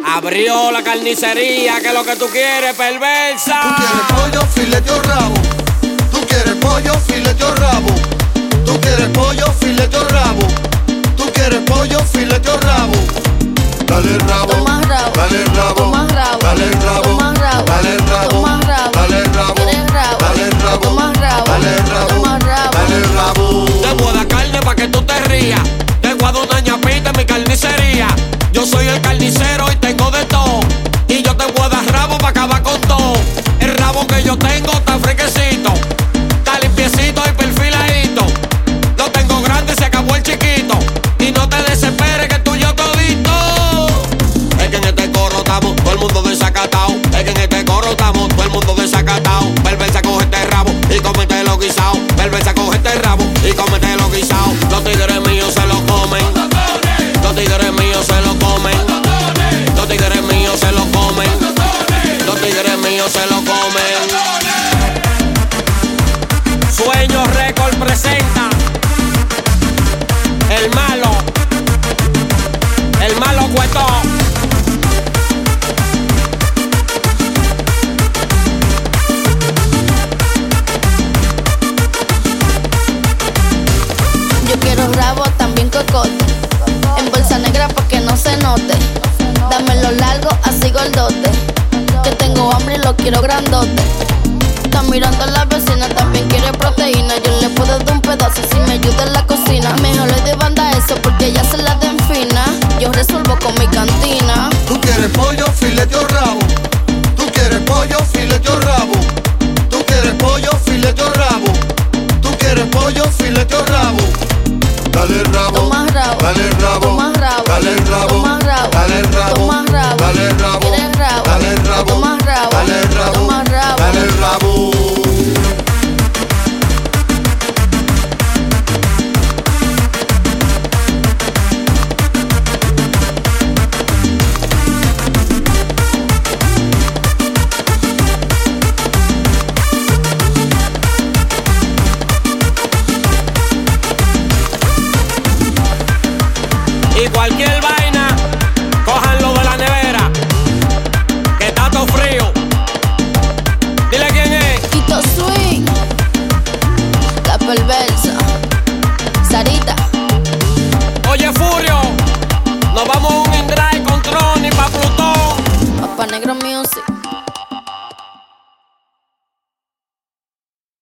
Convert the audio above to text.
Abrió la carnicería, que es lo que tú quieres, perversa. Tú quieres pollo, filete o rabo. Tú quieres pollo, filete o rabo. Tú quieres pollo, filete o rabo. Tú quieres pollo, filete o rabo. Dale el rabo, Toma rabo, dale el rabo, toma rabo, dale el rabo, toma rabo, dale el rabo, toma rabo, dale el rabo, ¿quieres rabo? dale el rabo, Toma rabo, dale el rabo, toma rabo, dale el rabo. Te voy a dar carne pa' que tú te rías. Tengo a una ñapita en mi carnicería. Yo soy el carnicero y tengo de todo. Y yo te voy a dar rabo pa' acabar con todo. El rabo que yo tengo está fresquecito, está limpiecito y perfiladito. Lo tengo grande, se acabó el chiquito. Y no te desesperes que tú y yo todito. Es que en este corro estamos todo el mundo desacatado. Es que en este corro estamos todo el mundo desacatado. Perversa, coge este rabo y cómete lo guisado. Perversa, coge este rabo y cómete lo guisado. Los tigres míos se lo comen. Los tigres míos se lo comen. Los tigres míos se lo comen. Los tigres míos se lo comen. Sueño Record presenta El Malo. El Malo Cueto. Yo quiero rabo, también cocote. En bolsa negra pa' que no se note. Dámelo largo, así gordote. Que tengo hambre y lo quiero grandote. Está mirando a la vecina, también quiere proteína. Yo le puedo dar un pedazo si me ayuda en la cocina. Mejor le de banda eso porque ella se la den fina. Yo resuelvo con mi cantina. Tú quieres pollo, filete o rabo. Tú quieres pollo, filete o rabo. Tú quieres pollo, filete o rabo. Tú quieres pollo, filete o rabo. Dale el rabo, Toma rabo, dale el rabo, toma rabo, dale el rabo, toma rabo, dale el rabo, toma rabo, dale el rabo, ¿quieres rabo? dale el rabo, Toma rabo, dale el rabo, toma rabo. dale el rabo. Y cualquier vaina, cójanlo de la nevera, que está todo frío. Dile quién es. Quito Swing, la perversa, Sarita. Oye, Furio, nos vamos a un indrive con Tron y pa' Plutón. Papá Negro Music.